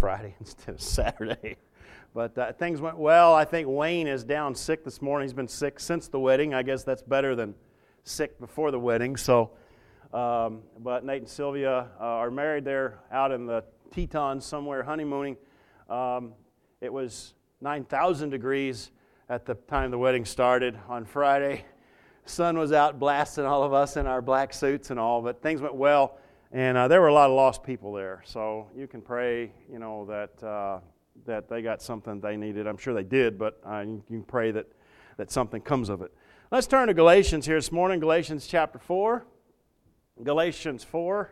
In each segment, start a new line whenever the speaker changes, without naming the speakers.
Friday instead of Saturday. But things went well. I think Wayne is down sick this morning. He's been sick since the wedding. I guess that's better than sick before the wedding. So, but Nate and Sylvia are married. They're out in the Tetons somewhere honeymooning. It was 9,000 degrees at the time the wedding started on Friday. Sun was out blasting all of us in our black suits and all, but things went well. And there were a lot of lost people there. So you can pray, that they got something they needed. I'm sure they did, but you can pray that something comes of it. Let's turn to Galatians here this morning, Galatians chapter 4. Galatians 4.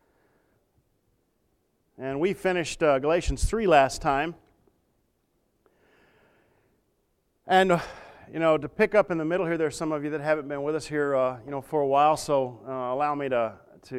And we finished Galatians 3 last time. And, to pick up in the middle here, there's some of you that haven't been with us here, for a while, so allow me to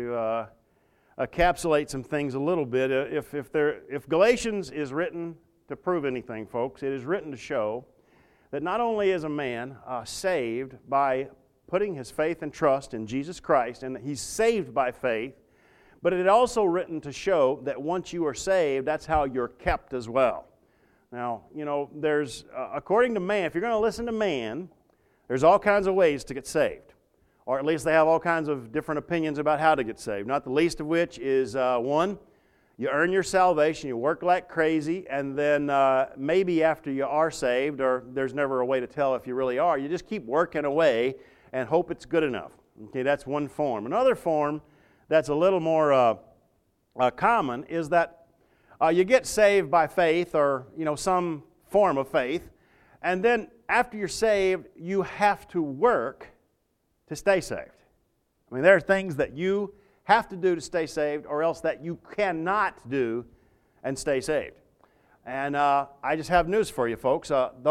encapsulate some things a little bit. If Galatians is written to prove anything, folks, it is written to show that not only is a man saved by putting his faith and trust in Jesus Christ, and that he's saved by faith, but it is also written to show that once you are saved, that's how you're kept as well. Now, there's, according to man, if you're going to listen to man, there's all kinds of ways to get saved. Or at least they have all kinds of different opinions about how to get saved. Not the least of which is, one, you earn your salvation, you work like crazy, and then maybe after you are saved, or there's never a way to tell if you really are, you just keep working away and hope it's good enough. Okay, that's one form. Another form that's a little more common is that you get saved by faith, or some form of faith, and then after you're saved, you have to work to stay saved. I mean, there are things that you have to do to stay saved, or else that you cannot do and stay saved. And I just have news for you, folks. Both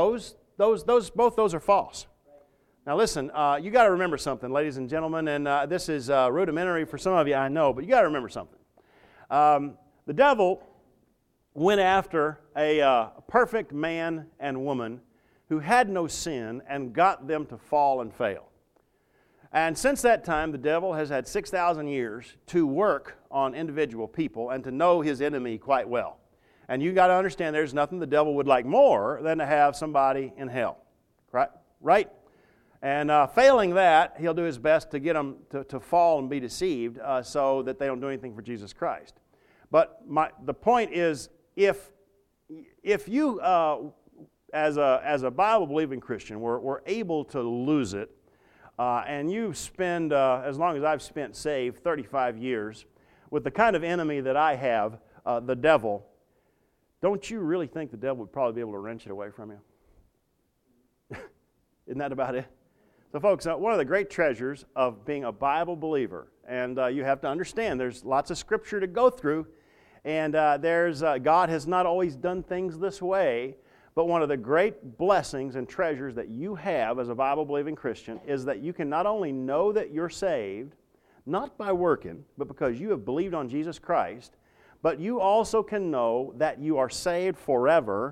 those are false. Now listen, you got to remember something, ladies and gentlemen, and this is rudimentary for some of you, I know, but you got to remember something. The devil went after a perfect man and woman who had no sin and got them to fall and fail. And since that time, the devil has had 6,000 years to work on individual people and to know his enemy quite well. And you got to understand there's nothing the devil would like more than to have somebody in hell. Right? And failing that, he'll do his best to get them to fall and be deceived so that they don't do anything for Jesus Christ. But the point is, if you, as a Bible-believing Christian, were able to lose it, and you spend, as long as I've spent saved, 35 years, with the kind of enemy that I have, the devil, don't you really think the devil would probably be able to wrench it away from you? Isn't that about it? So folks, one of the great treasures of being a Bible believer, and you have to understand there's lots of Scripture to go through, and God has not always done things this way, but one of the great blessings and treasures that you have as a Bible-believing Christian is that you can not only know that you're saved, not by working, but because you have believed on Jesus Christ, but you also can know that you are saved forever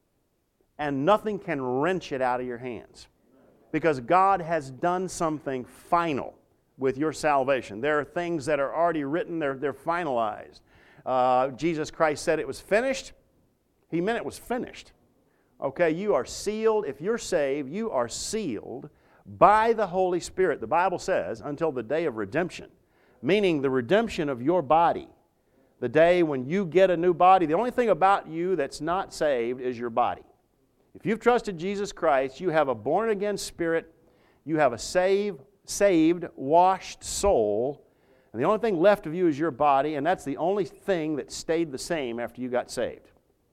and nothing can wrench it out of your hands. Because God has done something final with your salvation. There are things that are already written, they're finalized. Jesus Christ said it was finished. He meant it was finished. Okay, you are sealed. If you're saved, you are sealed by the Holy Spirit, the Bible says, until the day of redemption, meaning the redemption of your body. The day when you get a new body. The only thing about you that's not saved is your body. If you've trusted Jesus Christ, you have a born-again spirit, you have a saved, washed soul, and the only thing left of you is your body, and that's the only thing that stayed the same after you got saved.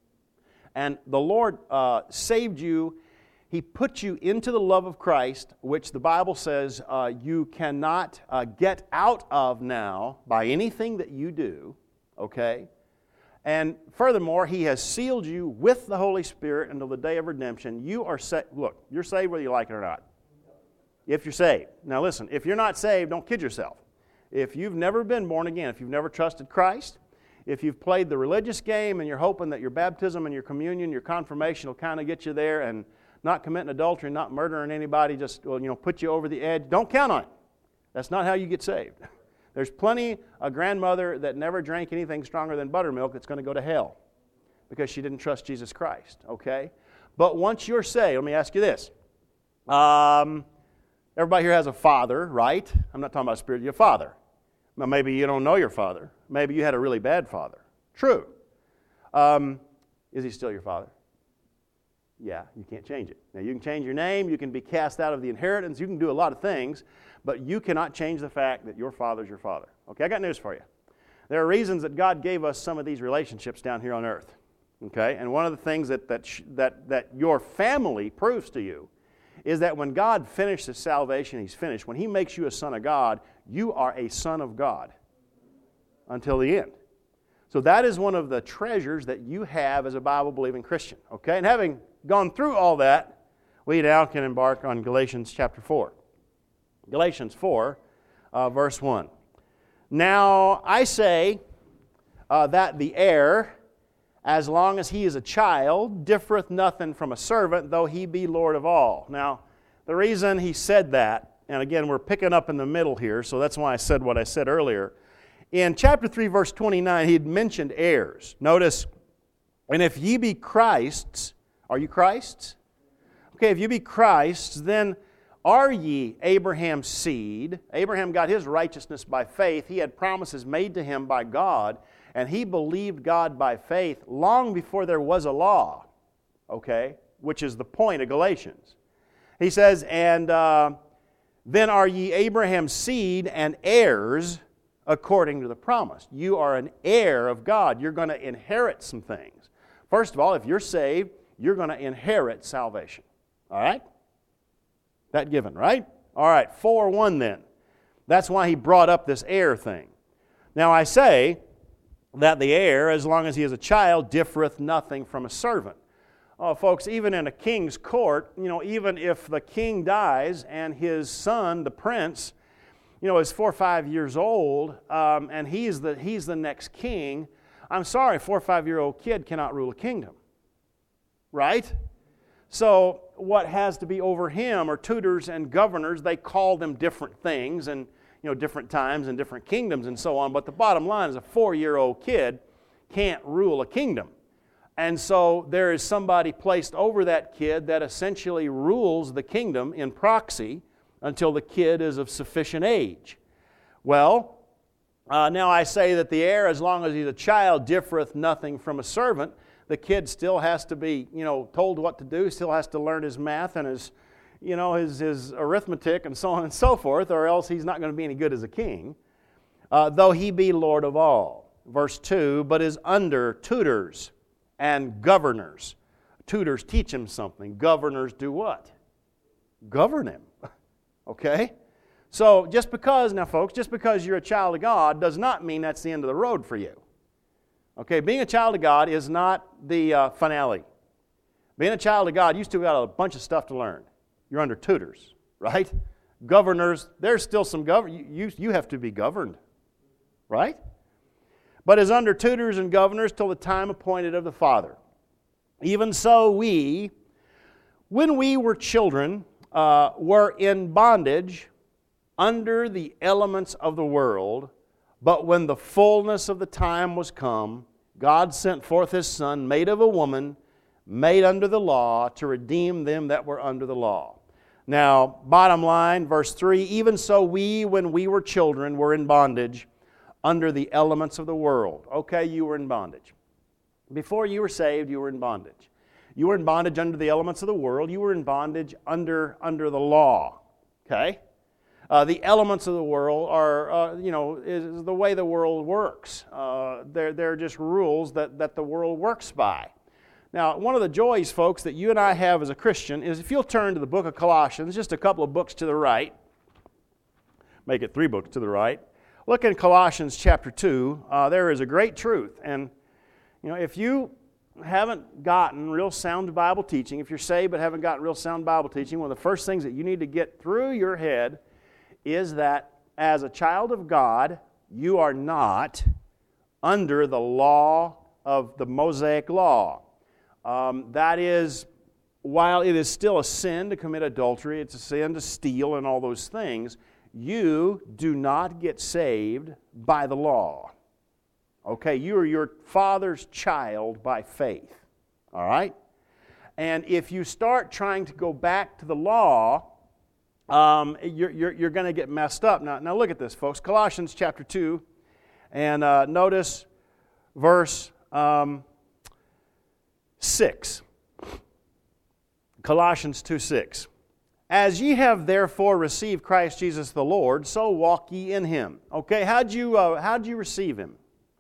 And the Lord saved you. He put you into the love of Christ, which the Bible says you cannot get out of now by anything that you do, okay? And furthermore, He has sealed you with the Holy Spirit until the day of redemption. You are saved. Look, you're saved whether you like it or not. If you're saved. Now listen, if you're not saved, don't kid yourself. If you've never been born again, if you've never trusted Christ, if you've played the religious game and you're hoping that your baptism and your communion, your confirmation will kind of get you there and not committing adultery, not murdering anybody, just put you over the edge, don't count on it. That's not how you get saved. There's plenty a grandmother that never drank anything stronger than buttermilk that's going to go to hell. because she didn't trust Jesus Christ, okay? But once you're saved, let me ask you this. Everybody here has a father, right? I'm not talking about spirit, your father. Now, maybe you don't know your father. Maybe you had a really bad father. True. Is he still your father? Yeah, you can't change it. Now, you can change your name, you can be cast out of the inheritance, you can do a lot of things, but you cannot change the fact that your father's your father. Okay, I got news for you. There are reasons that God gave us some of these relationships down here on earth. Okay, and one of the things that your family proves to you is that when God finishes salvation, He's finished. When He makes you a son of God, you are a son of God until the end. So that is one of the treasures that you have as a Bible-believing Christian. Okay, and having gone through all that, we now can embark on Galatians chapter 4. Galatians 4, verse 1. Now I say that the heir, as long as he is a child, differeth nothing from a servant, though he be Lord of all. Now, the reason he said that, and again, we're picking up in the middle here, so that's why I said what I said earlier. In chapter 3, verse 29, he had mentioned heirs. Notice, and if ye be Christ's, are you Christ's? Okay, if you be Christ's, then are ye Abraham's seed? Abraham got his righteousness by faith. He had promises made to him by God, and he believed God by faith long before there was a law, okay, which is the point of Galatians. He says, and then are ye Abraham's seed and heirs according to the promise. You are an heir of God. You're going to inherit some things. First of all, if you're saved, you're going to inherit salvation. All right? That given, right? All right, 4:1 then. That's why he brought up this heir thing. Now I say that the heir, as long as he is a child, differeth nothing from a servant. Oh, folks, even in a king's court, even if the king dies and his son, the prince, is 4 or 5 years old, and he's the next king, I'm sorry, a 4 or 5-year-old kid cannot rule a kingdom. Right? So what has to be over him are tutors and governors. They call them different things and different times and different kingdoms and so on. But the bottom line is a 4-year-old kid can't rule a kingdom. And so there is somebody placed over that kid that essentially rules the kingdom in proxy until the kid is of sufficient age. Well, now I say that the heir, as long as he's a child, differeth nothing from a servant. The kid still has to be, told what to do, still has to learn his math and his arithmetic and so on and so forth, or else he's not going to be any good as a king, though he be Lord of all. Verse 2, but is under tutors and governors. Tutors teach him something. Governors do what? Govern him. Okay? So just because you're a child of God does not mean that's the end of the road for you. Okay, being a child of God is not the finale. Being a child of God, you still got a bunch of stuff to learn. You're under tutors, right? Governors, there's still some you have to be governed, right? But is under tutors and governors till the time appointed of the Father. Even so we, when we were children, were in bondage under the elements of the world. But when the fullness of the time was come, God sent forth His Son, made of a woman, made under the law, to redeem them that were under the law. Now, bottom line, verse 3, even so we, when we were children, were in bondage under the elements of the world. Okay, you were in bondage. Before you were saved, you were in bondage. You were in bondage under the elements of the world. You were in bondage under the law. Okay? The elements of the world are, is the way the world works. They're just rules that the world works by. Now, one of the joys, folks, that you and I have as a Christian is if you'll turn to the book of Colossians, just a couple of books to the right, make it 3 books to the right, look in Colossians chapter 2, there is a great truth. And, if you haven't gotten real sound Bible teaching, if you're saved but haven't gotten real sound Bible teaching, one of the first things that you need to get through your head is that as a child of God, you are not under the law of the Mosaic law. That is, while it is still a sin to commit adultery, it's a sin to steal and all those things, you do not get saved by the law. Okay, you are your Father's child by faith. All right? And if you start trying to go back to the law, you're going to get messed up. Now look at this, folks. Colossians chapter 2, and notice verse 6. Colossians 2:6. As ye have therefore received Christ Jesus the Lord, so walk ye in Him. Okay, how'd you receive Him?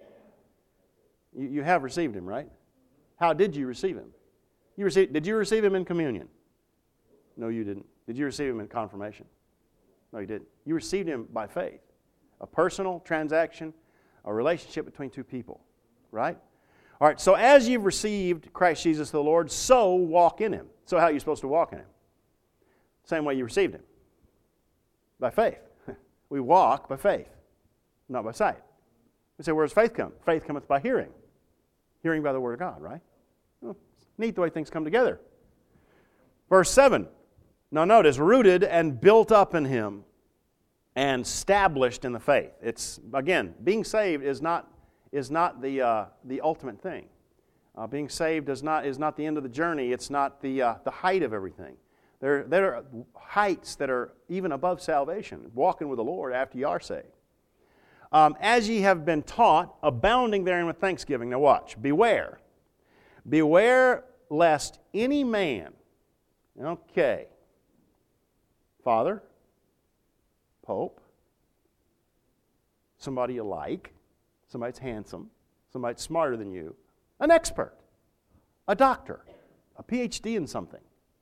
You have received Him, right? How did you receive Him? Did you receive Him in communion? No, you didn't. Did you receive Him in confirmation? No, you didn't. You received Him by faith. A personal transaction, a relationship between two people, right? All right, so as you've received Christ Jesus the Lord, so walk in Him. So how are you supposed to walk in Him? Same way you received Him. By faith. We walk by faith, not by sight. We say, where does faith come? Faith cometh by hearing. Hearing by the Word of God, right? Well, it's neat the way things come together. Verse 7. Now notice, rooted and built up in Him and established in the faith. It's, again, being saved is not the ultimate thing. Being saved is not the end of the journey. It's not the height of everything. There are heights that are even above salvation, walking with the Lord after you are saved. As ye have been taught, abounding therein with thanksgiving. Now watch. Beware. Beware lest any man, okay, father, pope, somebody you like, somebody that's handsome, somebody that's smarter than you, an expert, a doctor, a PhD in something.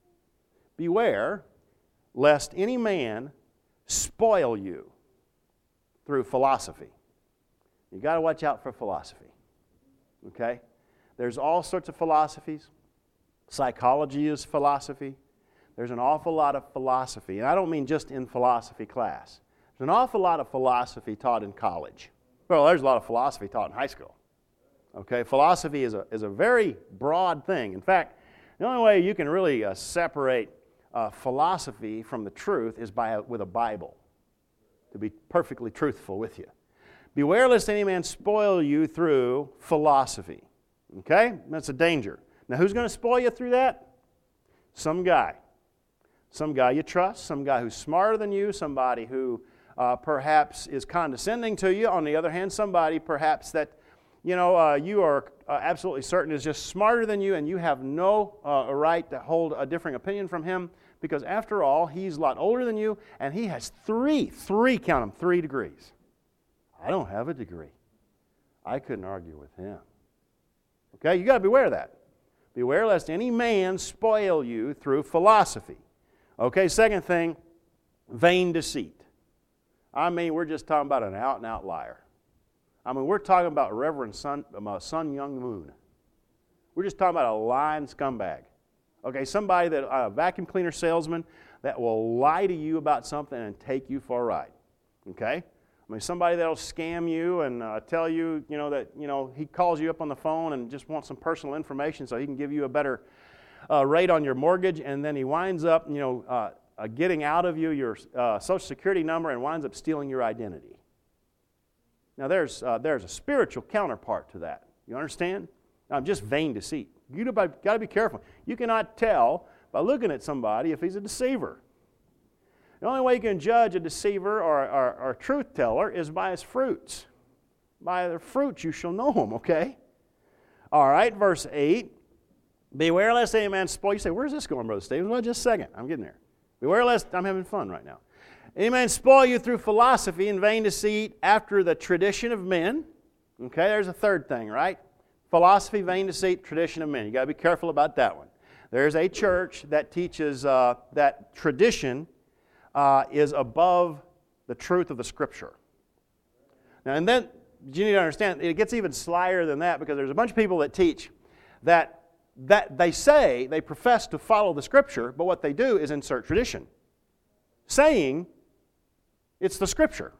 Beware lest any man spoil you through philosophy. You've got to watch out for philosophy. Okay? There's all sorts of philosophies. Psychology is philosophy. There's an awful lot of philosophy, and I don't mean just in philosophy class. There's an awful lot of philosophy taught in college. Well, there's a lot of philosophy taught in high school. Okay? Philosophy is a very broad thing. In fact, the only way you can really separate philosophy from the truth is with a Bible, to be perfectly truthful with you. Beware lest any man spoil you through philosophy. Okay? That's a danger. Now, who's going to spoil you through that? Some guy. Some guy you trust, some guy who's smarter than you, somebody who perhaps is condescending to you. On the other hand, somebody perhaps that you are absolutely certain is just smarter than you, and you have no right to hold a differing opinion from him, because after all, he's a lot older than you, and he has three degrees. I don't have a degree. I couldn't argue with him. Okay, you got to beware of that. Beware lest any man spoil you through philosophy. Okay, second thing, vain deceit. I mean, we're just talking about an out-and-out liar. I mean, we're talking about Reverend Sun Young Moon. We're just talking about a lying scumbag. Okay, somebody that a vacuum cleaner salesman that will lie to you about something and take you for a ride. Okay? I mean, somebody that'll scam you and tell you, that he calls you up on the phone and just wants some personal information so he can give you a better rate on your mortgage, and then he winds up, getting out of you your Social Security number and winds up stealing your identity. Now, there's a spiritual counterpart to that. You understand? Just vain deceit. You've got to be careful. You cannot tell by looking at somebody if he's a deceiver. The only way you can judge a deceiver or a truth teller is by his fruits. By their fruits you shall know them, okay? All right, verse 8. Beware lest any man spoil you. You say, where's this going, Brother Stevens? Well, just a second. I'm getting there. Beware lest, I'm having fun right now. Any man spoil you through philosophy and vain deceit after the tradition of men. Okay, there's a third thing, right? Philosophy, vain deceit, tradition of men. You've got to be careful about that one. There's a church that teaches that tradition is above the truth of the Scripture. Now, and then you need to understand, it gets even slyer than that, because there's a bunch of people that teach that they profess to follow the Scripture, but what they do is insert tradition, saying it's the Scripture.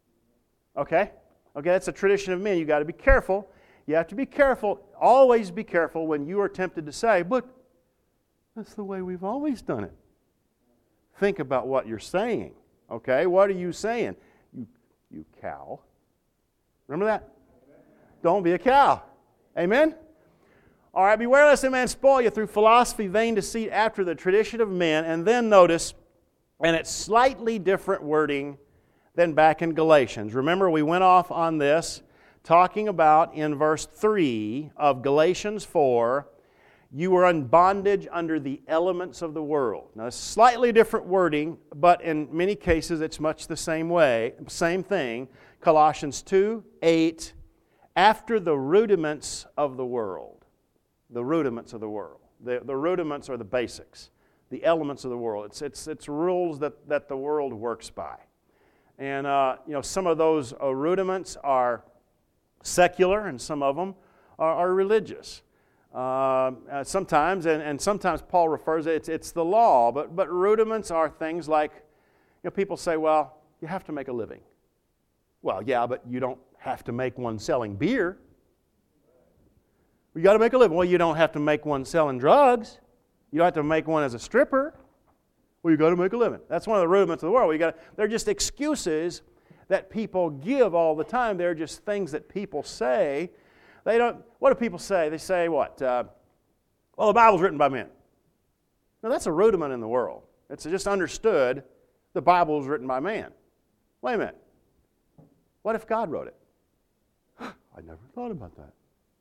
Okay? Okay, that's a tradition of men. You've got to be careful. You have to be careful, always be careful when you are tempted to say, but that's the way we've always done it. Think about what you're saying. Okay, what are you saying? You cow. Remember that? Don't be a cow. Amen? All right, beware lest a man spoil you through philosophy, vain deceit, after the tradition of men. And then notice, and it's slightly different wording than back in Galatians. Remember, we went off on this, talking about in verse 3 of Galatians 4, you were in bondage under the elements of the world. Now, it's slightly different wording, but in many cases it's much the same way, same thing. Colossians 2:8, after the rudiments of the world. The rudiments of the world. The rudiments are the basics, the elements of the world. It's rules that the world works by. And some of those rudiments are secular, and some of them are religious. Sometimes, and sometimes Paul refers to it's the law, but rudiments are things like, people say, well, you have to make a living. Well, yeah, but you don't have to make one selling beer. You got to make a living. Well, you don't have to make one selling drugs. You don't have to make one as a stripper. Well, you got to make a living. That's one of the rudiments of the world. They're just excuses that people give all the time. They're just things that people say. They don't. What do people say? They say what? Well, the Bible's written by men. Now, that's a rudiment in the world. It's just understood the Bible was written by man. Wait a minute. What if God wrote it? I never thought about that.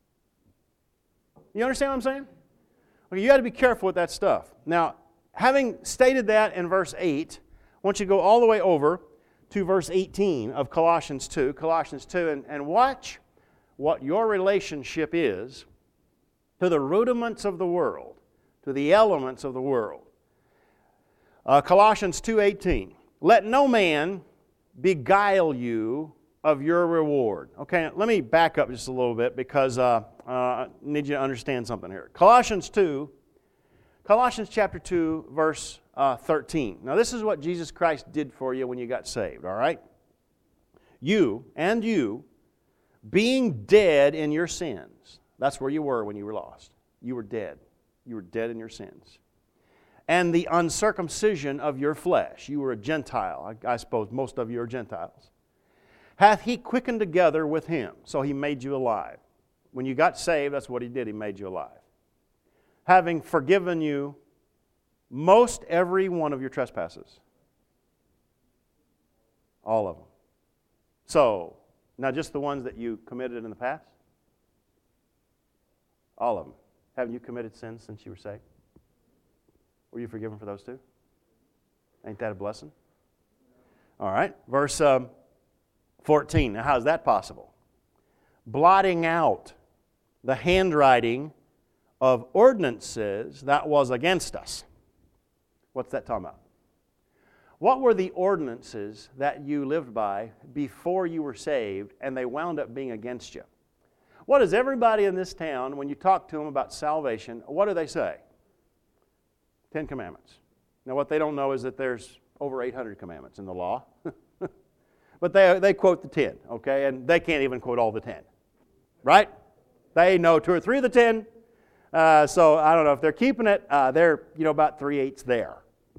You understand what I'm saying? Okay, you got to be careful with that stuff. Now, having stated that in verse 8, I want you to go all the way over to verse 18 of Colossians 2. Colossians 2, and watch what your relationship is to the rudiments of the world, to the elements of the world. Colossians 2:18. Let no man beguile you of your reward. Okay, let me back up just a little bit because I need you to understand something here. Colossians chapter 2, verse 13. Now, this is what Jesus Christ did for you when you got saved, all right? You, being dead in your sins. That's where you were when you were lost. You were dead. You were dead in your sins. And the uncircumcision of your flesh. You were a Gentile. I suppose most of you are Gentiles. Hath He quickened together with Him. So He made you alive. When you got saved, that's what He did. He made you alive. Having forgiven you most every one of your trespasses. All of them. So, now just the ones that you committed in the past? All of them. Haven't you committed sins since you were saved? Were you forgiven for those too? Ain't that a blessing? All right. Verse 14. Now, how is that possible? Blotting out the handwriting of ordinances that was against us. What's that talking about? What were the ordinances that you lived by before you were saved and they wound up being against you? What does everybody in this town, when you talk to them about salvation, what do they say? 10 Commandments. Now, what they don't know is that there's over 800 commandments in the law. But they quote the 10, okay? And they can't even quote all the 10. Right? They know 2 or 3 of the 10. So I don't know if they're keeping it. They're about 3/8 there.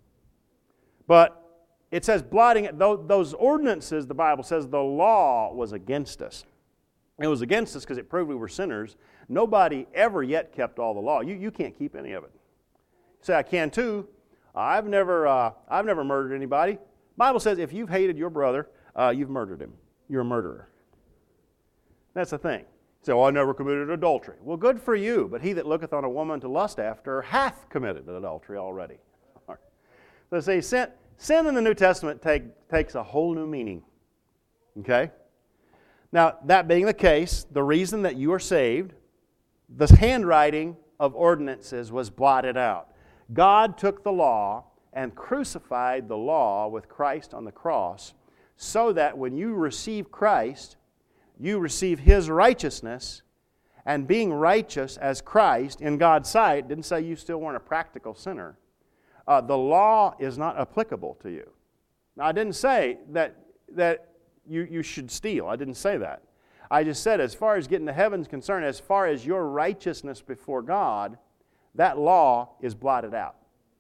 But it says blotting it. Those ordinances, the Bible says, the law was against us. It was against us because it proved we were sinners. Nobody ever yet kept all the law. You can't keep any of it. You say, I can too. I've never murdered anybody. The Bible says if you've hated your brother, you've murdered him. You're a murderer. That's the thing. So I never committed adultery. Well, good for you, but he that looketh on a woman to lust after her hath committed adultery already. Right. So see, sin in the New Testament takes a whole new meaning. Okay? Now, that being the case, the reason that you are saved, the handwriting of ordinances was blotted out. God took the law and crucified the law with Christ on the cross so that when you receive Christ, you receive His righteousness, and being righteous as Christ in God's sight, didn't say you still weren't a practical sinner. The law is not applicable to you. Now, I didn't say that you should steal. I didn't say that. I just said as far as getting to heaven is concerned, as far as your righteousness before God, that law is blotted out.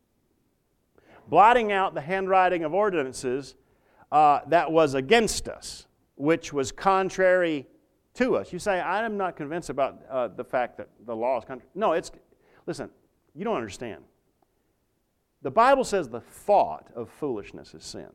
Blotting out the handwriting of ordinances that was against us, which was contrary to us. You say, I'm not convinced about the fact that the law is contrary. No, listen, you don't understand. The Bible says the thought of foolishness is sin.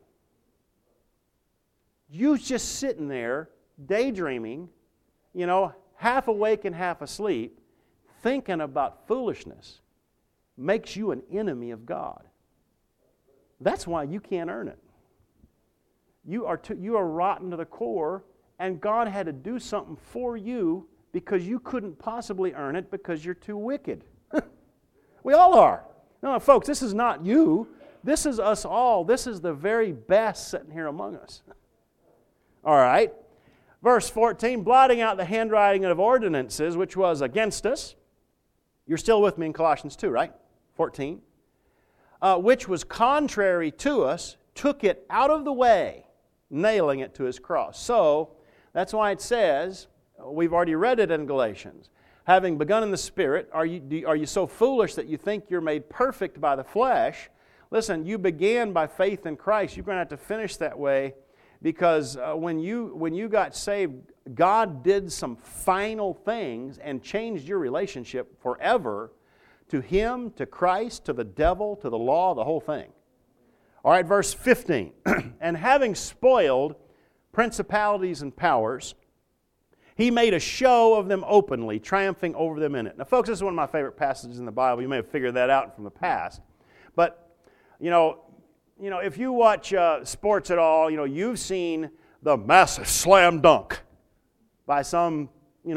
You just sitting there daydreaming, half awake and half asleep, thinking about foolishness makes you an enemy of God. That's why you can't earn it. You are rotten to the core, and God had to do something for you because you couldn't possibly earn it because you're too wicked. We all are. No, folks, this is not you. This is us all. This is the very best sitting here among us. All right. Verse 14, blotting out the handwriting of ordinances, which was against us. You're still with me in Colossians 2, right? 14. Which was contrary to us, took it out of the way, nailing it to His cross. So, that's why it says, we've already read it in Galatians, having begun in the Spirit, are you so foolish that you think you're made perfect by the flesh? Listen, you began by faith in Christ. You're going to have to finish that way because when you got saved, God did some final things and changed your relationship forever to Him, to Christ, to the devil, to the law, the whole thing. All right, verse 15. And having spoiled principalities and powers, He made a show of them openly, triumphing over them in it. Now, folks, this is one of my favorite passages in the Bible. You may have figured that out from the past. But, if you watch sports at all, you've seen the massive slam dunk by some,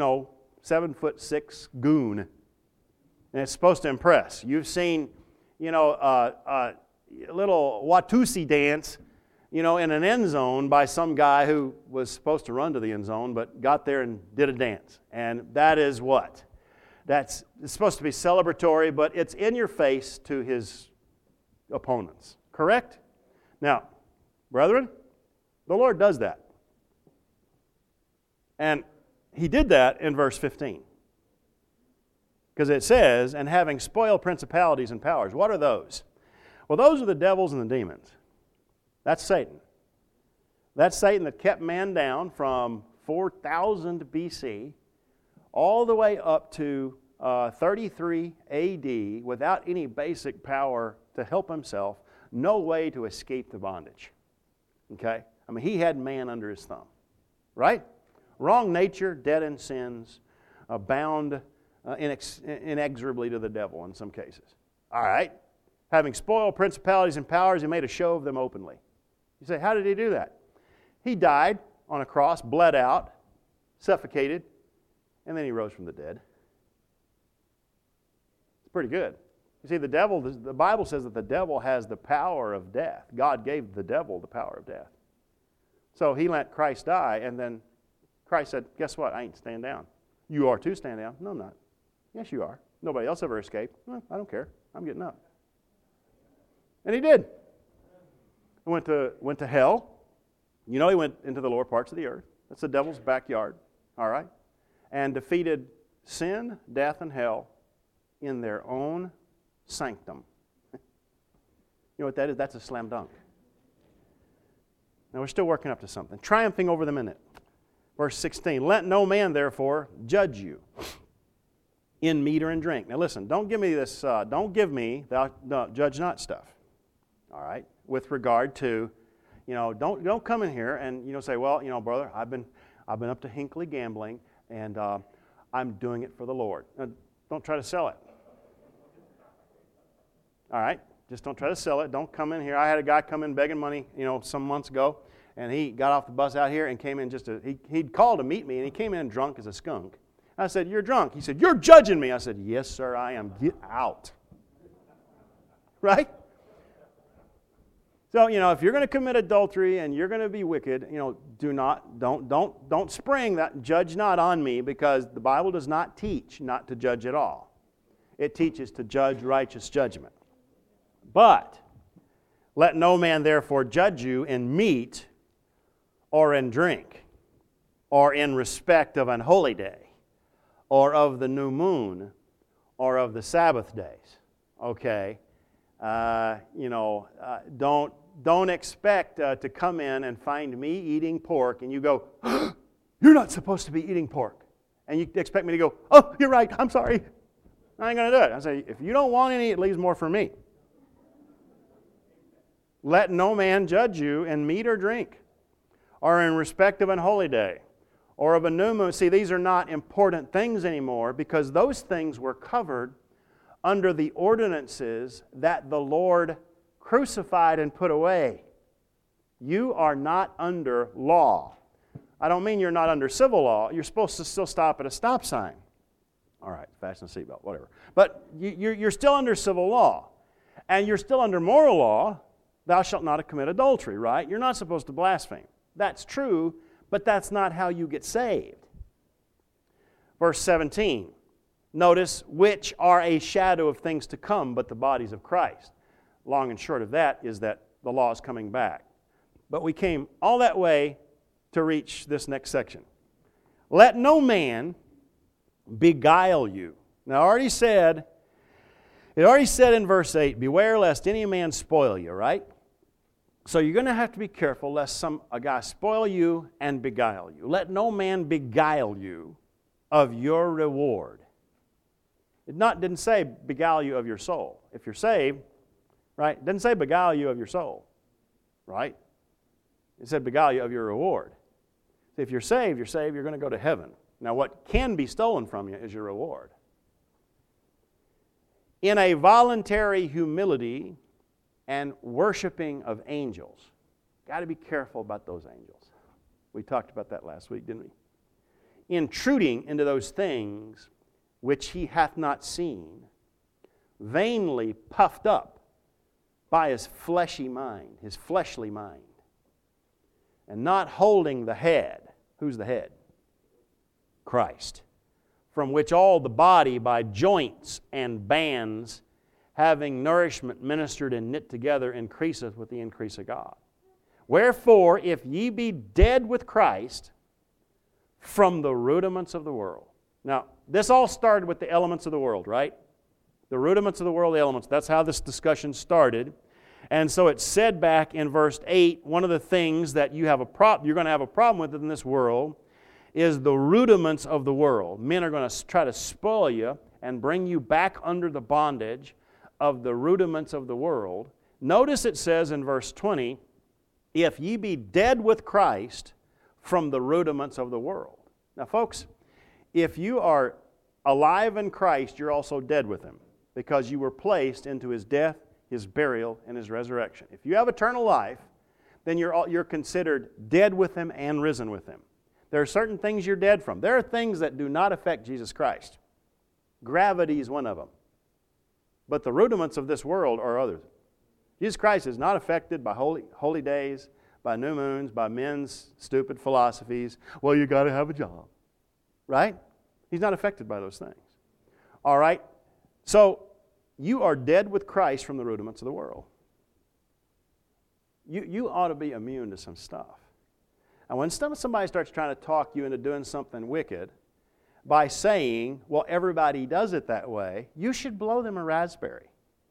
7'6" goon. And it's supposed to impress. You've seen, a little Watusi dance, in an end zone by some guy who was supposed to run to the end zone but got there and did a dance. And that is what? It's supposed to be celebratory, but it's in your face to his opponents. Correct? Now, brethren, the Lord does that. And He did that in verse 15. Because it says, and having spoiled principalities and powers. What are those? Well, those are the devils and the demons. That's Satan. That's Satan that kept man down from 4000 BC all the way up to 33 AD without any basic power to help himself, no way to escape the bondage. Okay? I mean, he had man under his thumb. Right? Wrong nature, dead in sins, bound inexorably to the devil in some cases. All right? Having spoiled principalities and powers, He made a show of them openly. You say, how did He do that? He died on a cross, bled out, suffocated, and then He rose from the dead. It's pretty good. You see, the Bible says that the devil has the power of death. God gave the devil the power of death. So He let Christ die, and then Christ said, guess what? I ain't staying down. You are too, stand down. No, I'm not. Yes, you are. Nobody else ever escaped. Well, I don't care. I'm getting up. And He did. He went to hell. He went into the lower parts of the earth. That's the devil's backyard. All right? And defeated sin, death, and hell in their own sanctum. You know what that is? That's a slam dunk. Now we're still working up to something. Triumphing over them in it. Verse 16, let no man therefore judge you in meat or in drink. Now listen, don't give me this, thou judge not stuff. All right? With regard to, don't come in here and, say, well, brother, I've been up to Hinckley gambling and I'm doing it for the Lord. Now, don't try to sell it. All right? Just don't try to sell it. Don't come in here. I had a guy come in begging money, some months ago, and he got off the bus out here and came in he'd called to meet me, and he came in drunk as a skunk. I said, you're drunk. He said, you're judging me. I said, yes, sir, I am. Get out. Right? So, if you're going to commit adultery and you're going to be wicked, don't spring that judge not on me, because the Bible does not teach not to judge at all. It teaches to judge righteous judgment. But let no man therefore judge you in meat or in drink, or in respect of an holy day, or of the new moon, or of the Sabbath days. Okay? Don't expect to come in and find me eating pork and you go, you're not supposed to be eating pork. And you expect me to go, oh, you're right, I'm sorry. I ain't going to do it. I say, if you don't want any, it leaves more for me. Let no man judge you in meat or drink, or in respect of an holy day, or of a new moon. See, these are not important things anymore because those things were covered under the ordinances that the Lord crucified and put away. You are not under law. I don't mean you're not under civil law. You're supposed to still stop at a stop sign. All right, fasten the seatbelt, whatever. But you're still under civil law. And you're still under moral law. Thou shalt not commit adultery, right? You're not supposed to blaspheme. That's true, but that's not how you get saved. Verse 17. Notice, which are a shadow of things to come, but the bodies of Christ. Long and short of that is that the law is coming back. But we came all that way to reach this next section. Let no man beguile you. Now, it already said in verse 8, beware lest any man spoil you, right? So you're going to have to be careful lest a guy spoil you and beguile you. Let no man beguile you of your reward. It didn't say beguile you of your soul. If you're saved, right? It didn't say beguile you of your soul, right? It said beguile you of your reward. If you're saved, you're going to go to heaven. Now what can be stolen from you is your reward. In a voluntary humility and worshiping of angels. Got to be careful about those angels. We talked about that last week, didn't we? Intruding into those things which he hath not seen, vainly puffed up by his fleshly mind, and not holding the head. Who's the head? Christ. From which all the body by joints and bands, having nourishment ministered and knit together, increaseth with the increase of God. Wherefore, if ye be dead with Christ from the rudiments of the world. Now, this all started with the elements of the world, right? The rudiments of the world, the elements. That's how this discussion started. And so it said back in verse 8, one of the things that you're going to have a problem with in this world is the rudiments of the world. Men are going to try to spoil you and bring you back under the bondage of the rudiments of the world. Notice it says in verse 20, if ye be dead with Christ from the rudiments of the world. Now, folks, if you are alive in Christ, you're also dead with Him because you were placed into His death, His burial, and His resurrection. If you have eternal life, then you're considered dead with Him and risen with Him. There are certain things you're dead from. There are things that do not affect Jesus Christ. Gravity is one of them. But the rudiments of this world are others. Jesus Christ is not affected by holy days, by new moons, by men's stupid philosophies. Well, you got to have a job. Right? He's not affected by those things. All right? So, you are dead with Christ from the rudiments of the world. You ought to be immune to some stuff. And when somebody starts trying to talk you into doing something wicked by saying, well, everybody does it that way, you should blow them a raspberry.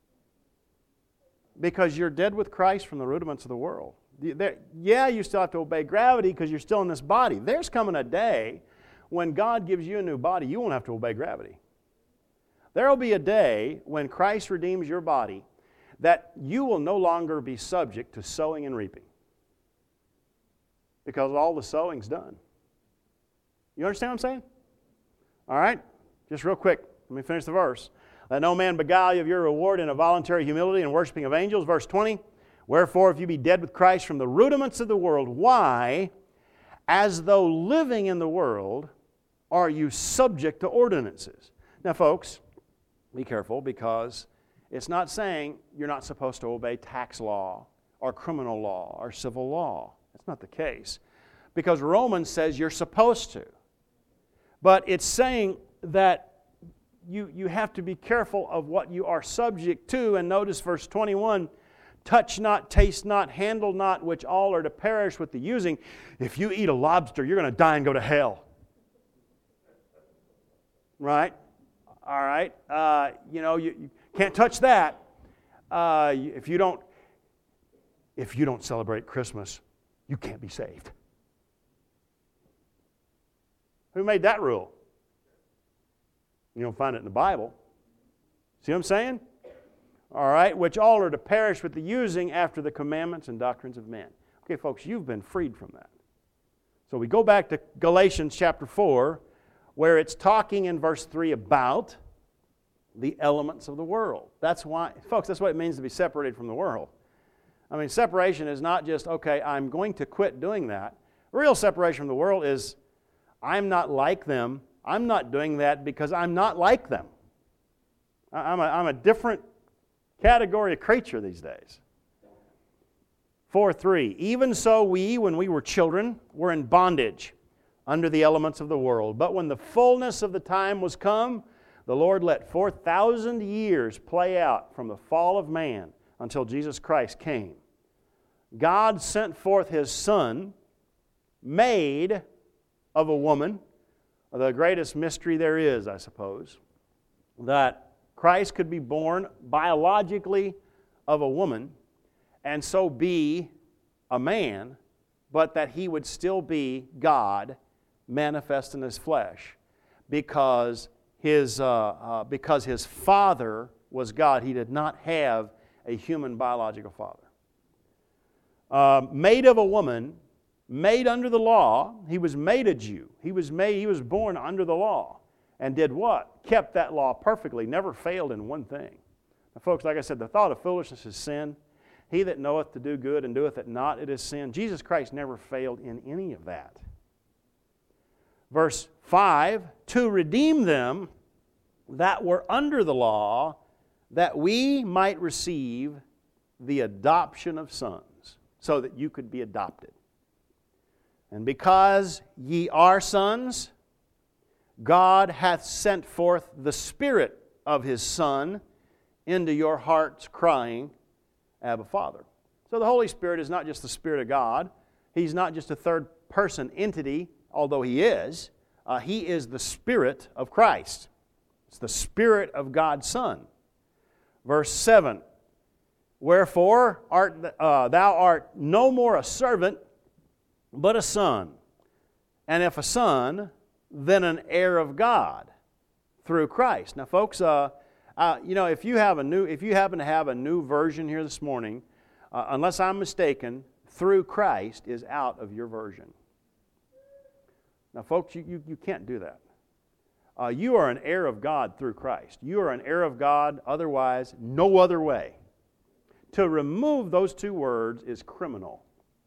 Because you're dead with Christ from the rudiments of the world. Yeah, you still have to obey gravity because you're still in this body. There's coming a day when God gives you a new body, you won't have to obey gravity. There will be a day when Christ redeems your body that you will no longer be subject to sowing and reaping. Because all the sowing's done. You understand what I'm saying? All right? Just real quick, let me finish the verse. Let no man beguile you of your reward in a voluntary humility and worshiping of angels. Verse 20. Wherefore, if you be dead with Christ from the rudiments of the world, why, as though living in the world, are you subject to ordinances? Now, folks, be careful because it's not saying you're not supposed to obey tax law or criminal law or civil law. That's not the case. Because Romans says you're supposed to. But it's saying that you have to be careful of what you are subject to. And notice verse 21, touch not, taste not, handle not, which all are to perish with the using. If you eat a lobster, you're going to die and go to hell. Right? All right? You can't touch that. If you don't celebrate Christmas, you can't be saved. Who made that rule? You don't find it in the Bible. See what I'm saying? All right, which all are to perish with the using after the commandments and doctrines of men. Okay, folks, you've been freed from that. So we go back to Galatians chapter 4, where it's talking in verse 3 about the elements of the world. That's why, folks, that's what it means to be separated from the world. I mean, separation is not just, okay, I'm going to quit doing that. Real separation from the world is, I'm not like them. I'm not doing that because I'm not like them. I'm a different category of creature these days. 4:3, even so we, when we were children, were in bondage under the elements of the world. But when the fullness of the time was come, the Lord let 4,000 years play out from the fall of man until Jesus Christ came. God sent forth His Son, made of a woman, the greatest mystery there is, I suppose, that Christ could be born biologically of a woman and so be a man, but that He would still be God manifest in His flesh because His Father was God. He did not have a human biological father. Made of a woman, made under the law. He was made a Jew. He was born under the law. And did what? Kept that law perfectly, never failed in one thing. Now, folks, like I said, the thought of foolishness is sin. He that knoweth to do good and doeth it not, it is sin. Jesus Christ never failed in any of that. Verse 5, to redeem them that were under the law, that we might receive the adoption of sons, so that you could be adopted. And because ye are sons, God hath sent forth the Spirit of His Son into your hearts, crying, Abba, Father. So the Holy Spirit is not just the Spirit of God. He's not just a third-person entity, although He is. He is the Spirit of Christ. It's the Spirit of God's Son. Verse 7, wherefore thou art no more a servant, but a son. And if a son, then an heir of God through Christ. Now, folks, if you happen to have a new version here this morning, unless I'm mistaken, through Christ is out of your version. Now, folks, you can't do that. You are an heir of God through Christ. You are an heir of God, otherwise, no other way. To remove those two words is criminal.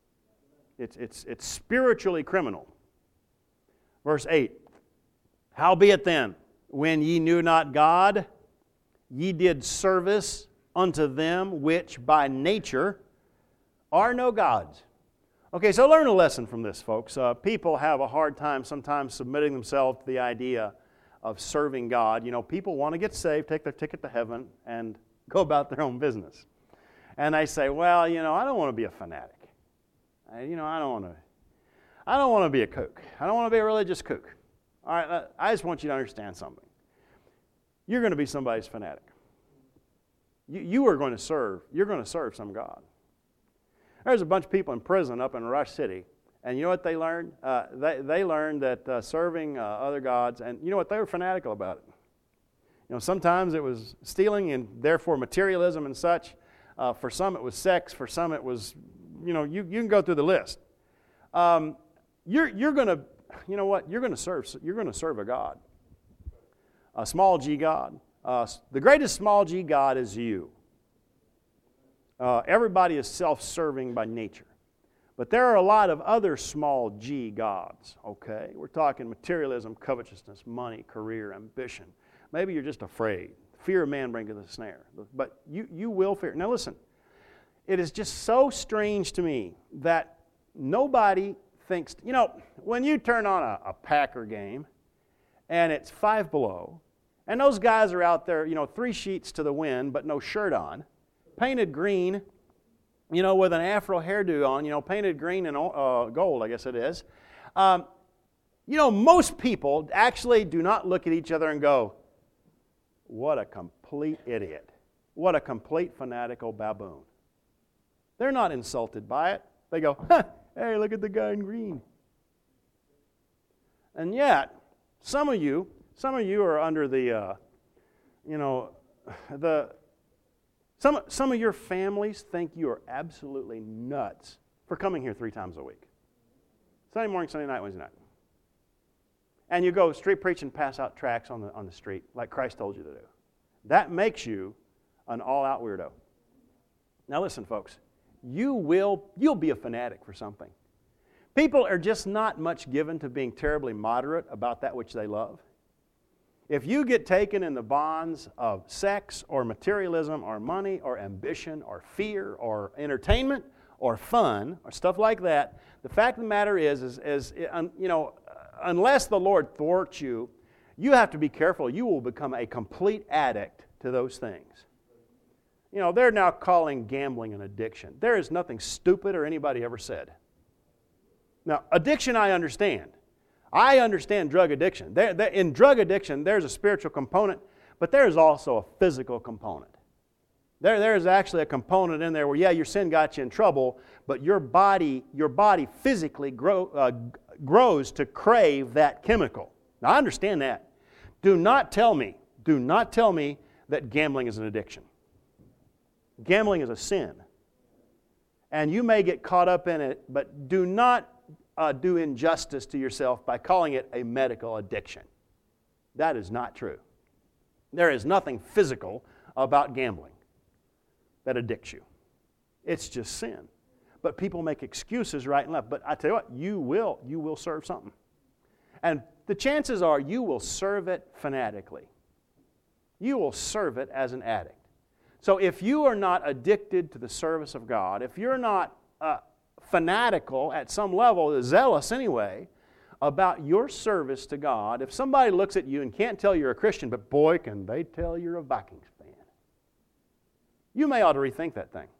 It's spiritually criminal. Verse 8, howbeit then, when ye knew not God, ye did service unto them which by nature are no gods. Okay, so learn a lesson from this, folks. People have a hard time sometimes submitting themselves to the idea of serving God. You know, people want to get saved, take their ticket to heaven, and go about their own business. And they say, well, I don't want to be a fanatic. I don't want to be a kook. I don't want to be a religious kook. All right, I just want you to understand something. You're going to be somebody's fanatic. You are going to serve. You're going to serve some God. There's a bunch of people in prison up in Rush City, and you know what they learned? They learned that serving other gods, and you know what? They were fanatical about it. Sometimes it was stealing and therefore materialism and such. For some it was sex. For some it was, you can go through the list. You're going to, You're going to serve a God, a small G God. The greatest small G God is you. Everybody is self-serving by nature. But there are a lot of other small G gods, okay? We're talking materialism, covetousness, money, career, ambition. Maybe you're just afraid. Fear of man bringeth a snare. But you will fear. Now listen, it is just so strange to me that nobody thinks, when you turn on a Packer game and it's 5 below, and those guys are out there, 3 sheets to the wind but no shirt on, painted green, with an afro hairdo on, painted green and gold, I guess it is. Most people actually do not look at each other and go, what a complete idiot. What a complete fanatical baboon. They're not insulted by it. They go, hey, look at the guy in green. And yet, some of you are under the, some of your families think you are absolutely nuts for coming here 3 times a week. Sunday morning, Sunday night, Wednesday night. And you go street preach and pass out tracts on the street like Christ told you to do. That makes you an all-out weirdo. Now listen, folks. You'll be a fanatic for something. People are just not much given to being terribly moderate about that which they love. If you get taken in the bonds of sex or materialism or money or ambition or fear or entertainment or fun or stuff like that, the fact of the matter is unless the Lord thwarts you, you have to be careful. You will become a complete addict to those things. They're now calling gambling an addiction. There is nothing stupid or anybody ever said. Now, addiction I understand. I understand drug addiction. In drug addiction, there's a spiritual component, but there's also a physical component. There's actually a component in there where, your sin got you in trouble, but your body physically grows to crave that chemical. Now, I understand that. Do not tell me that gambling is an addiction. Gambling is a sin. And you may get caught up in it, but do not do injustice to yourself by calling it a medical addiction. That is not true. There is nothing physical about gambling that addicts you. It's just sin. But people make excuses right and left. But I tell you what, you will serve something. And the chances are you will serve it fanatically. You will serve it as an addict. So if you are not addicted to the service of God, if you're not fanatical at some level, zealous anyway, about your service to God, if somebody looks at you and can't tell you're a Christian, but boy, can they tell you're a Vikings fan, you may ought to rethink that thing.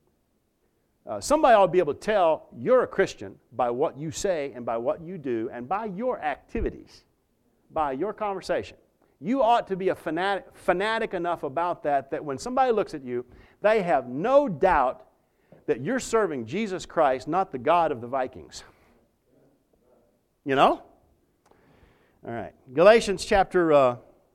Somebody ought to be able to tell you're a Christian by what you say and by what you do and by your activities, by your conversation. You ought to be a fanatic enough about that when somebody looks at you, they have no doubt that you're serving Jesus Christ, not the God of the Vikings. All right. Galatians chapter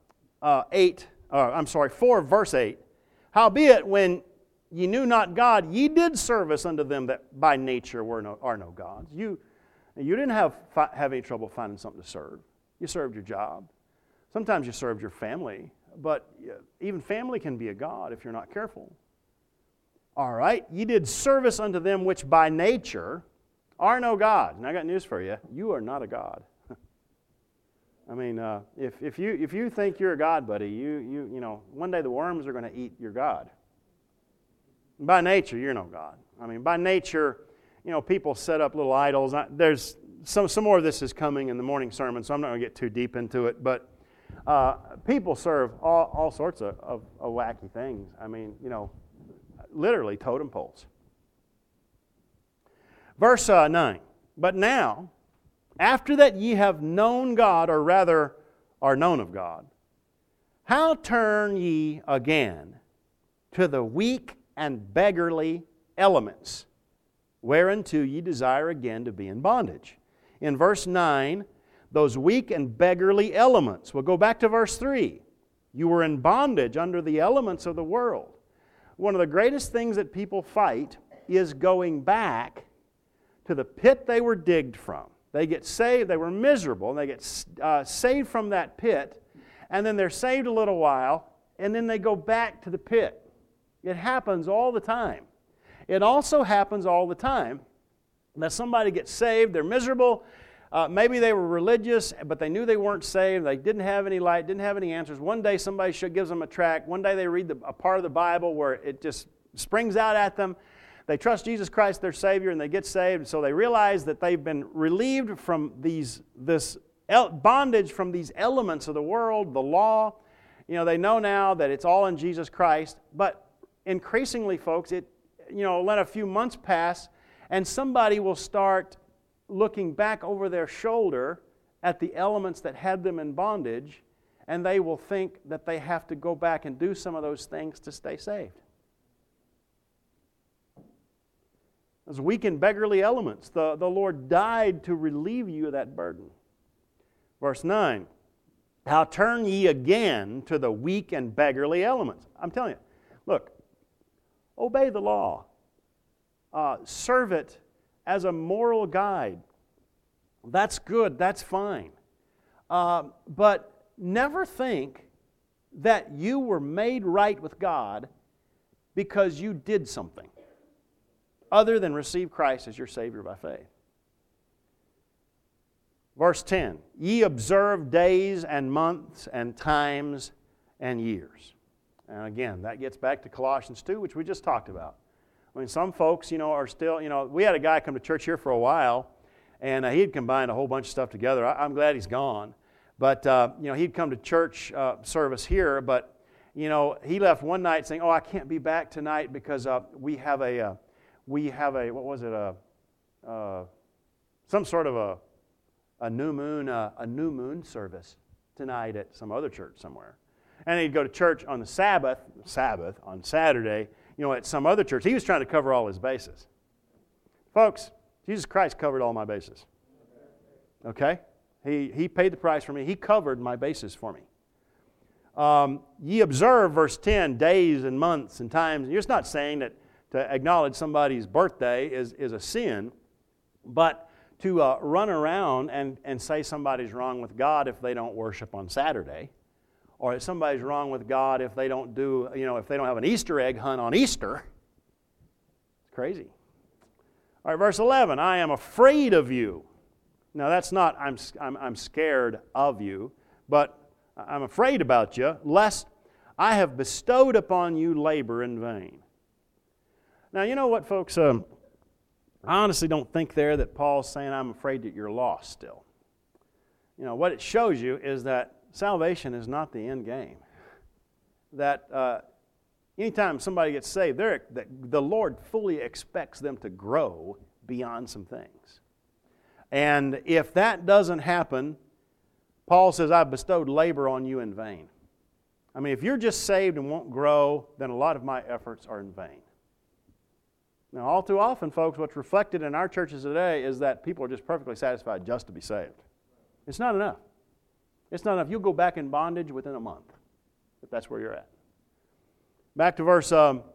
4, verse 8. Howbeit, when ye knew not God, ye did service unto them that by nature are no gods. You didn't have any trouble finding something to serve. You served your job. Sometimes you served your family, but even family can be a god if you're not careful. All right, ye did service unto them which by nature are no gods. And I got news for you. You are not a god. I mean, if you think you're a god, buddy, you one day the worms are going to eat your god. By nature, you're no god. I mean, by nature, people set up little idols. There's some more of this is coming in the morning sermon, so I'm not going to get too deep into it, but people serve all sorts of wacky things. I mean, literally totem poles. Verse 9, but now, after that ye have known God, or rather are known of God, how turn ye again to the weak and beggarly elements, whereunto ye desire again to be in bondage? In verse 9, those weak and beggarly elements. We'll go back to verse 3. You were in bondage under the elements of the world. One of the greatest things that people fight is going back to the pit they were digged from. They get saved, they were miserable, and they get saved from that pit, and then they're saved a little while, and then they go back to the pit. It happens all the time. It also happens all the time that somebody gets saved, they're miserable, maybe they were religious, but they knew they weren't saved, they didn't have any light, didn't have any answers. One day somebody gives them a tract, one day they read a part of the Bible where it just springs out at them. They trust Jesus Christ, their Savior, and they get saved. So they realize that they've been relieved from this bondage from these elements of the world, the law. They know now that it's all in Jesus Christ. But increasingly, folks, let a few months pass, and somebody will start looking back over their shoulder at the elements that had them in bondage, and they will think that they have to go back and do some of those things to stay saved. Those weak and beggarly elements. The Lord died to relieve you of that burden. Verse 9, how turn ye again to the weak and beggarly elements? I'm telling you, look, obey the law. Serve it as a moral guide. That's good, that's fine. But never think that you were made right with God because you did something other than receive Christ as your Savior by faith. Verse 10, ye observe days and months and times and years. And again, that gets back to Colossians 2, which we just talked about. I mean, some folks, are still, we had a guy come to church here for a while, and he had combined a whole bunch of stuff together. I'm glad he's gone. But, he'd come to church service here, but, he left one night saying, I can't be back tonight because we have a, what was it, some sort of a new moon service tonight at some other church somewhere. And he'd go to church on the Sabbath, on Saturday, at some other church. He was trying to cover all his bases. Folks, Jesus Christ covered all my bases. Okay? He paid the price for me. He covered my bases for me. Ye observe, verse 10, days and months and times. It's not saying that to acknowledge somebody's birthday is a sin, but to run around and say somebody's wrong with God if they don't worship on Saturday, or if somebody's wrong with God if they don't do, if they don't have an Easter egg hunt on Easter. It's crazy. All right, verse 11, I am afraid of you. Now that's not I'm scared of you, but I'm afraid about you, lest I have bestowed upon you labor in vain. Now you know what, folks? I honestly don't think there that Paul's saying I'm afraid that you're lost still. What it shows you is that salvation is not the end game. That anytime somebody gets saved, the Lord fully expects them to grow beyond some things. And if that doesn't happen, Paul says, I've bestowed labor on you in vain. I mean, if you're just saved and won't grow, then a lot of my efforts are in vain. Now, all too often, folks, what's reflected in our churches today is that people are just perfectly satisfied just to be saved. It's not enough. It's not enough. You'll go back in bondage within a month, if that's where you're at. Back to verse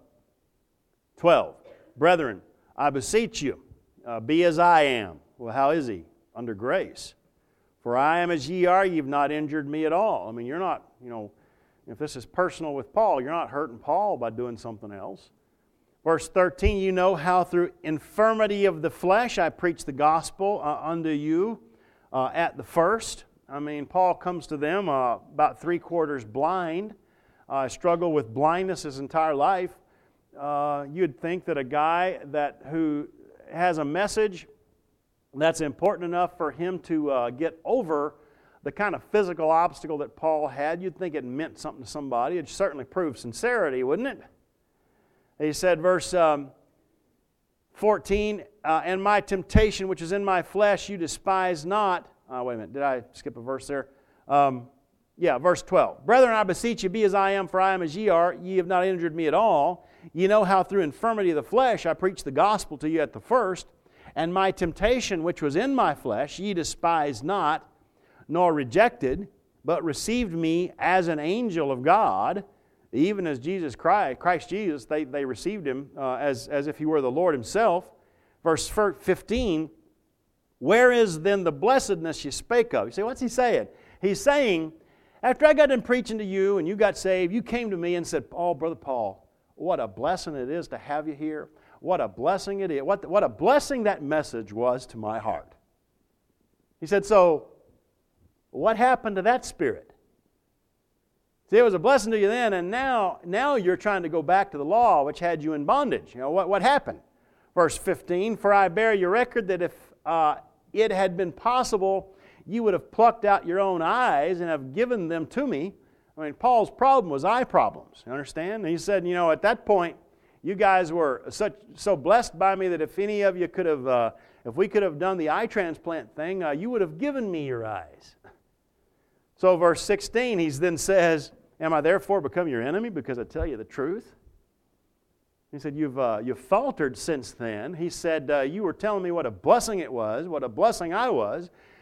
12. Brethren, I beseech you, be as I am. Well, how is he? Under grace. For I am as ye are, ye have not injured me at all. I mean, you're not, if this is personal with Paul, you're not hurting Paul by doing something else. Verse 13, you know how through infirmity of the flesh I preach the gospel unto you at the first. I mean, Paul comes to them about 3/4 blind, struggled with blindness his entire life. You'd think that a guy who has a message that's important enough for him to get over the kind of physical obstacle that Paul had, you'd think it meant something to somebody. It certainly proved sincerity, wouldn't it? He said, verse 14, and my temptation which is in my flesh you despise not. Wait a minute, did I skip a verse there? Verse 12. Brethren, I beseech you, be as I am, for I am as ye are. Ye have not injured me at all. Ye know how through infirmity of the flesh I preached the gospel to you at the first. And my temptation which was in my flesh ye despised not, nor rejected, but received me as an angel of God, even as Jesus Christ Jesus, they received him as if he were the Lord himself. Verse 15, where is then the blessedness you spake of? You say, what's he saying? He's saying, after I got done preaching to you and you got saved, you came to me and said, oh, Brother Paul, what a blessing it is to have you here. What a blessing it is. What a blessing that message was to my heart. He said, so what happened to that spirit? See, it was a blessing to you then, and now you're trying to go back to the law which had you in bondage. What happened? Verse 15, for I bear you record that if it had been possible, you would have plucked out your own eyes and have given them to me. I mean, Paul's problem was eye problems. You understand? And he said, at that point, you guys were so blessed by me that if any of you could have, if we could have done the eye transplant thing, you would have given me your eyes. So verse 16, he then says, am I therefore become your enemy because I tell you the truth? He said, you've faltered since then. He said, you were telling me what a blessing it was, what a blessing I was.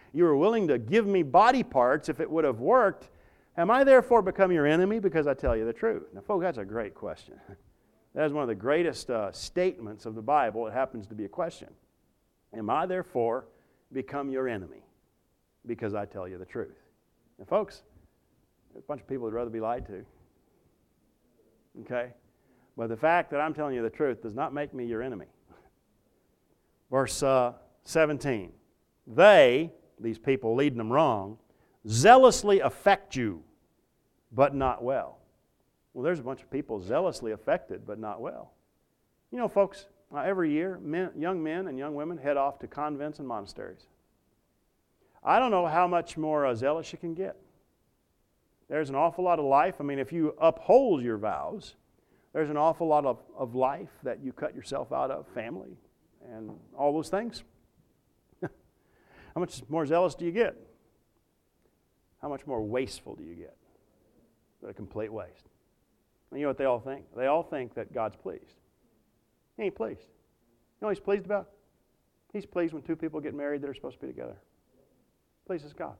You were willing to give me body parts if it would have worked. Am I therefore become your enemy because I tell you the truth? Now, folks, that's a great question. That is one of the greatest statements of the Bible. It happens to be a question. Am I therefore become your enemy because I tell you the truth? And folks, there's a bunch of people would rather be lied to. Okay? But the fact that I'm telling you the truth does not make me your enemy. Verse 17. They, these people leading them wrong, zealously affect you, but not well. Well, there's a bunch of people zealously affected, but not well. You know, folks, every year, young men and young women head off to convents and monasteries. I don't know how much more zealous you can get. There's an awful lot of life. I mean, if you uphold your vows, there's an awful lot of life that you cut yourself out of, family, and all those things. How much more zealous do you get? How much more wasteful do you get? A complete waste. And you know what they all think? They all think that God's pleased. He ain't pleased. You know what He's pleased about? He's pleased when two people get married that are supposed to be together. Pleases God.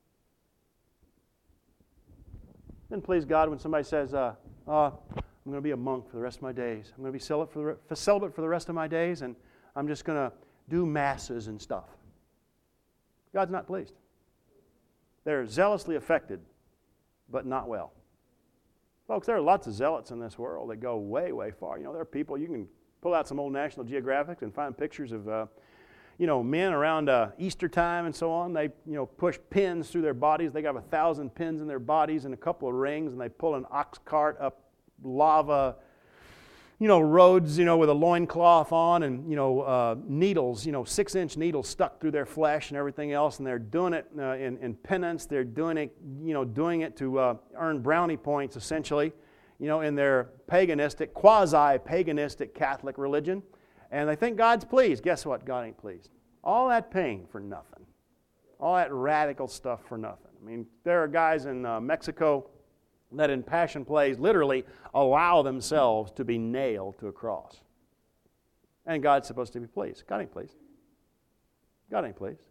Then please God when somebody says, I'm going to be a monk for the rest of my days. I'm going to be celibate for the rest of my days, and I'm just going to do masses and stuff. God's not pleased. They're zealously affected, but not well. Folks, there are lots of zealots in this world that go way, way far. You know, there are people, you can pull out some old National Geographic and find pictures of, men around Easter time and so on. They, push pins through their bodies. They got 1,000 pins in their bodies and a couple of rings, and they pull an ox cart up lava, roads, with a loincloth on and, needles, 6-inch needles stuck through their flesh and everything else, and they're doing it in penance. They're doing it to earn brownie points, essentially, in their paganistic, quasi-paganistic Catholic religion. And they think God's pleased. Guess what? God ain't pleased. All that pain for nothing. All that radical stuff for nothing. I mean, there are guys in Mexico that in passion plays literally allow themselves to be nailed to a cross. And God's supposed to be pleased. God ain't pleased. God ain't pleased.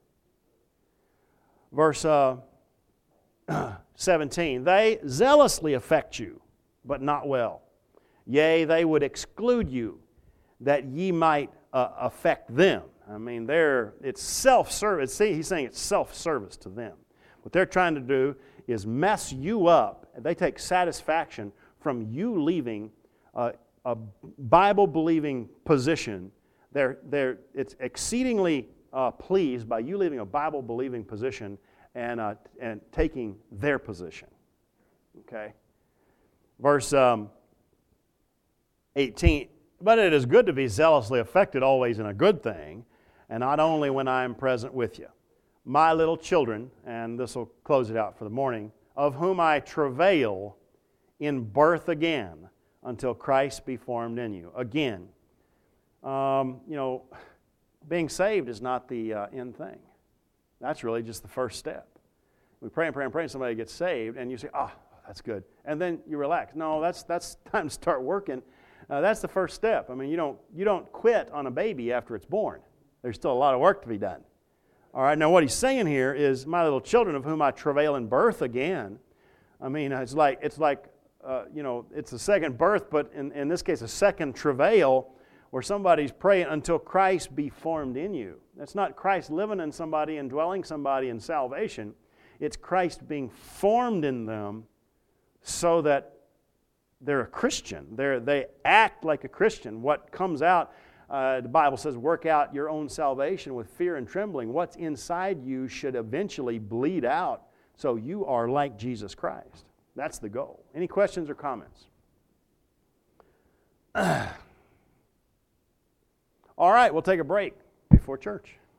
Verse 17, they zealously affect you, but not well. Yea, they would exclude you, that ye might affect them. I mean, it's self-service. See, he's saying it's self-service to them. What they're trying to do is mess you up. They take satisfaction from you leaving a Bible-believing position. It's exceedingly pleased by you leaving a Bible-believing position and taking their position. Okay? Verse 18, but it is good to be zealously affected always in a good thing, and not only when I am present with you. My little children, and this will close it out for the morning, of whom I travail in birth again until Christ be formed in you. Again, being saved is not the end thing. That's really just the first step. We pray and pray and pray, and somebody gets saved, and you say, "Oh, that's good," and then you relax. No, that's time to start working. That's the first step. I mean, you don't quit on a baby after it's born. There's still a lot of work to be done. All right, now what he's saying here is, my little children of whom I travail in birth again. I mean, it's like it's a second birth, but in this case, a second travail where somebody's praying until Christ be formed in you. That's not Christ living in somebody and dwelling somebody in salvation. It's Christ being formed in them so that they're a Christian. They act like a Christian. What comes out, the Bible says, work out your own salvation with fear and trembling. What's inside you should eventually bleed out so you are like Jesus Christ. That's the goal. Any questions or comments? All right, we'll take a break before church.